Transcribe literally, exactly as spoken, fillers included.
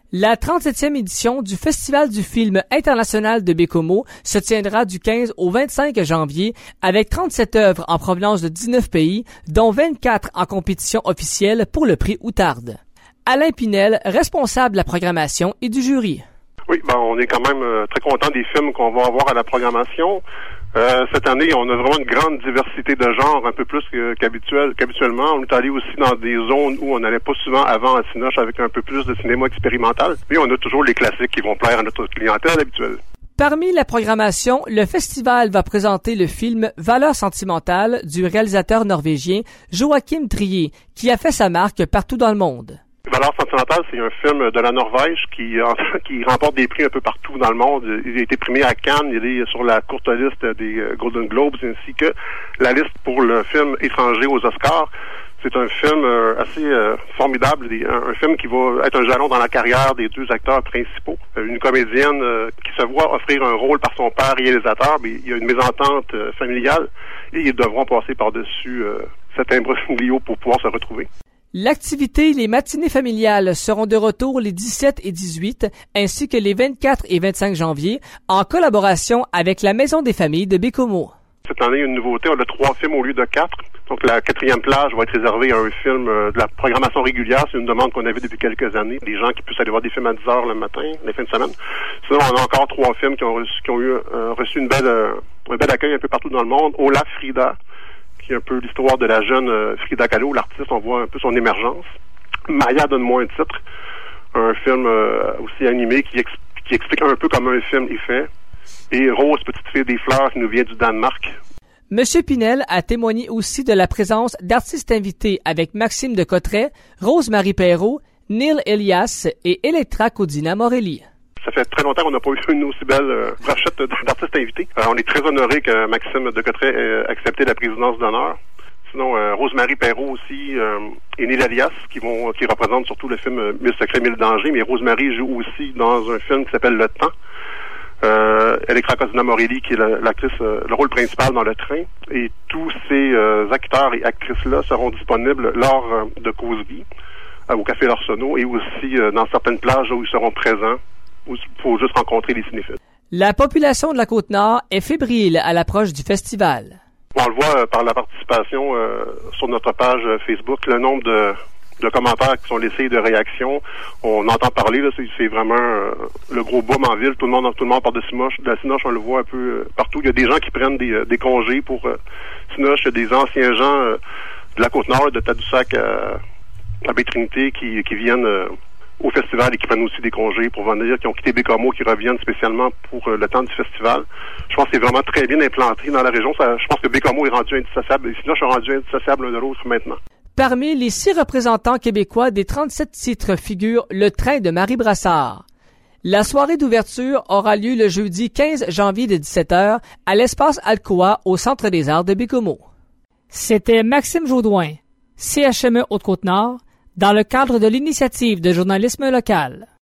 La trente-septième édition du Festival du film international de Baie-Comeau se tiendra du quinze au vingt-cinq janvier avec trente-sept œuvres en provenance de dix-neuf pays, dont vingt-quatre en compétition officielle pour le prix Outarde. Alain Pinel, responsable de la programmation et du jury. Oui, ben on est quand même euh, très content des films qu'on va avoir à la programmation. Euh, cette année, on a vraiment une grande diversité de genres, un peu plus que, qu'habituel, qu'habituellement. On est allé aussi dans des zones où on n'allait pas souvent avant à Cinoche avec un peu plus de cinéma expérimental. Mais on a toujours les classiques qui vont plaire à notre clientèle habituelle. Parmi la programmation, le festival va présenter le film Valeurs sentimentales du réalisateur norvégien Joachim Trier, qui a fait sa marque partout dans le monde. Valeurs sentimentales, c'est un film de la Norvège qui, qui remporte des prix un peu partout dans le monde. Il a été primé à Cannes, il est sur la courte liste des Golden Globes ainsi que la liste pour le film étranger aux Oscars. C'est un film assez euh, formidable, un, un film qui va être un jalon dans la carrière des deux acteurs principaux. Une comédienne euh, qui se voit offrir un rôle par son père réalisateur, mais il y a une mésentente euh, familiale et ils devront passer par-dessus euh, cet imbroglio pour pouvoir se retrouver. L'activité Les matinées familiales seront de retour les dix-sept et dix-huit, ainsi que les vingt-quatre et vingt-cinq janvier, en collaboration avec la Maison des familles de Baie-Comeau. Cette année, une nouveauté, on a trois films au lieu de quatre. Donc la quatrième plage va être réservée à un film euh, de la programmation régulière. C'est une demande qu'on avait depuis quelques années. Des gens qui puissent aller voir des films à dix heures le matin, les fins de semaine. Sinon, on a encore trois films qui ont reçu, qui ont eu, euh, reçu une belle, euh, un bel accueil un peu partout dans le monde. Olaf Frida, qui est un peu l'histoire de la jeune euh, Frida Kahlo, l'artiste, on voit un peu son émergence. Maya, donne-moi un titre. Un film euh, aussi animé qui, ex- qui explique un peu comment un film est fait. Et Rose, petite fille des fleurs, qui nous vient du Danemark. Monsieur Pinel a témoigné aussi de la présence d'artistes invités avec Maxime de Cotteret, Rose-Marie Perrault, Neil Elias et Electra Codina Morelli. Ça fait très longtemps qu'on n'a pas eu une aussi belle euh, brochette d'artistes invités. Euh, on est très honorés que Maxime de Cotteret ait accepté la présidence d'honneur. Sinon, euh, Rose-Marie Perrault aussi euh, et Neil Elias qui vont qui représentent surtout le film euh, Mille secrets, mille dangers, mais Rose-Marie joue aussi dans un film qui s'appelle Le Temps. Euh, Electra Codina Morelli qui est la, l'actrice, euh, le rôle principal dans Le Train, et tous ces euh, acteurs et actrices-là seront disponibles lors euh, de Cosby euh, au Café L'Arsenault et aussi euh, dans certaines plages où ils seront présents, où il faut juste rencontrer les cinéphiles. La population de la Côte-Nord est fébrile à l'approche du festival. On le voit euh, par la participation euh, sur notre page euh, Facebook, le nombre de de commentaires qui sont laissés, de réactions. On entend parler, là, c'est, c'est vraiment euh, le gros boom en ville. Tout le monde, tout le monde parle de Cinoche. De la Cinoche, on le voit un peu euh, partout. Il y a des gens qui prennent des, euh, des congés pour euh, Cinoche. Il y a des anciens gens euh, de la Côte-Nord, de Tadoussac à, à Baie-Trinité qui, qui viennent euh, au festival et qui prennent aussi des congés pour venir, qui ont quitté Baie-Comeau, qui reviennent spécialement pour euh, le temps du festival. Je pense que c'est vraiment très bien implanté dans la région. Ça, je pense que Baie-Comeau est rendu indissociable. Et Cinoche est rendu indissociable l'un de l'autre maintenant. Parmi les six représentants québécois des trente-sept titres figure Le Train de Marie Brassard. La soirée d'ouverture aura lieu le jeudi quinze janvier de dix-sept heures à l'espace Alcoa au Centre des Arts de Baie-Comeau. C'était Maxime Jaudoin, C H M E Haute-Côte-Nord, dans le cadre de l'initiative de journalisme local.